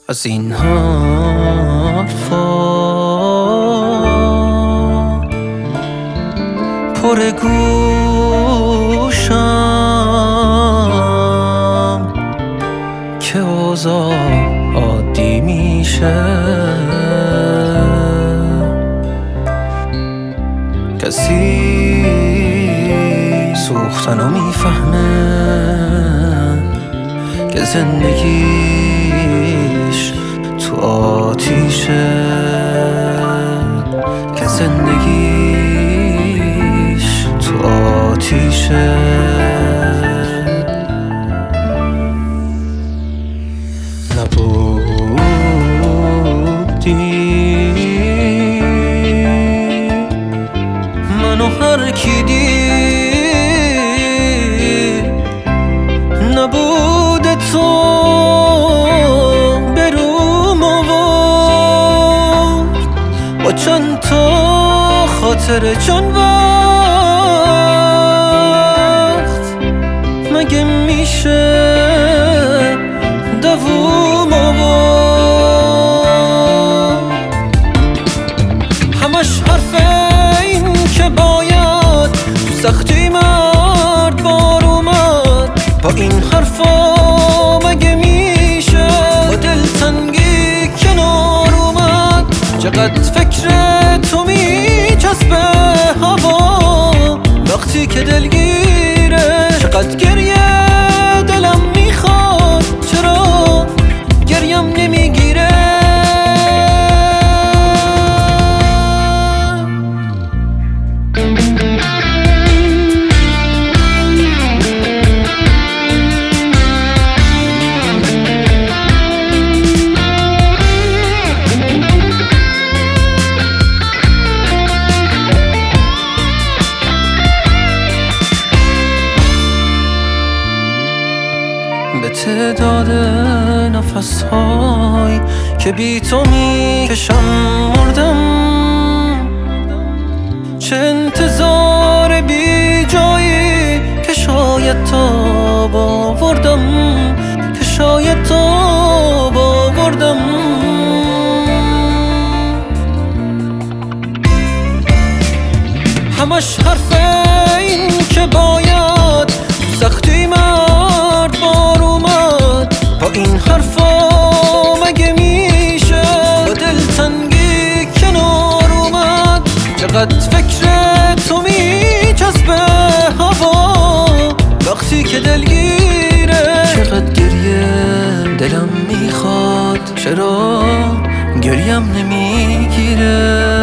از این حرفا پر گوشم که اوضاع عادی میشه، کسی سوختنو میفهمه که زندگیش تو آتیشه، که زندگیش تو آتیشه. نبودی منو هر کی دید، نبود تو بروم آورد با چند تا خاطر چند وقت مگه میشه دووم آورد. همش حرف این که باید تو سختی مرد بار اومد، با این حرفا مگه میشه با دلتنگی کنار اومد. چقدر فکر تو میچسبه هوا وقتی که دلگیره، چقدر گریه دلم میخواد چرا گریم نمیگیره. به تعداد نفس‌های که بی تو میکشم مردم، چه انتظار بی جایی که شاید تا باوردم، که شاید تا باوردم. همش حرف این که باید سختی مرد بار اومد، با این حرفا مگه میشه با دلتنگی کنار اومد. چقدر فکر تو میچسبه هوا وقتی که دلگیره، چقدر گریه دلم میخواد چرا گریم نمیگیره.